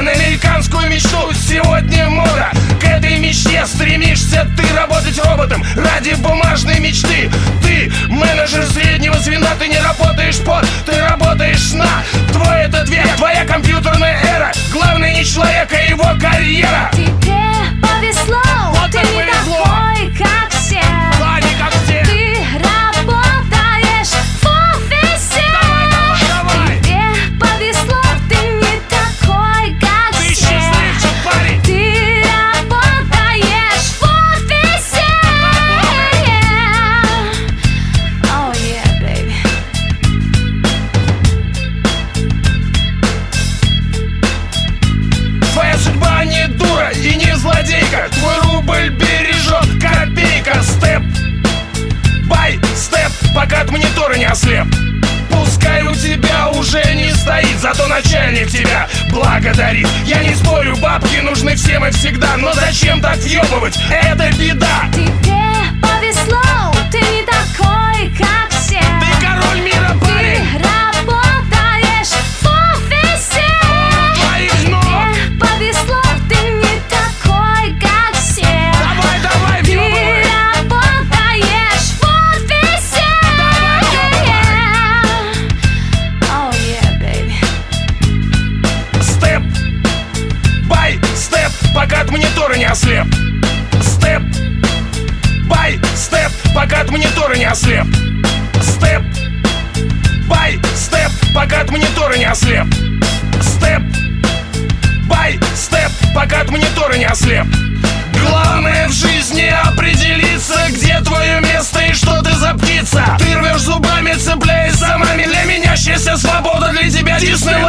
на американскую мечту сегодня мода. К этой мечте стремишься ты работать роботом ради бумажной мечты. Ты менеджер среднего звена, ты не работаешь под, ты работаешь на. Твой этот век, твоя компьютерная эра. Главное не человек, а его карьера. Тебе повезло, вот ты не такой, как все. Да, не как все. Ты работаешь в офисе. Давай. Тебе повезло, ты не такой, как Ты все. счастливчик, парень. Ты работаешь в офисе. Oh yeah, baby. Твоя судьба не дура и не злодейка. Твой рубль бережет копейка. Степ бай степ, пока от монитора не ослеп. Пускай у тебя уже не стоит, зато начальник тебя благодарит. Я не спорю, бабки нужны всем и всегда, но зачем так въебывать? Это беда. Тебе повезло, ты не такой, как все. Ты король мира, Ты парень. работаешь в офисе. Твоих ног. Тебе повезло, ты не такой, как все. Давай, давай, Ты въебывай. работаешь в офисе. Oh yeah, baby. Степ бай степ, пока от монитора не ослеп. Степ бай степ, пока от монитора не ослеп. Степ бай степ, пока от монитора не ослеп. Степ бай степ, пока от монитора не ослеп. Главное в жизни определиться, где твое место и что ты за птица. Ты рвешь зубами, цепляясь за маме. Для меня счастье, свобода, для тебя Диснейленд.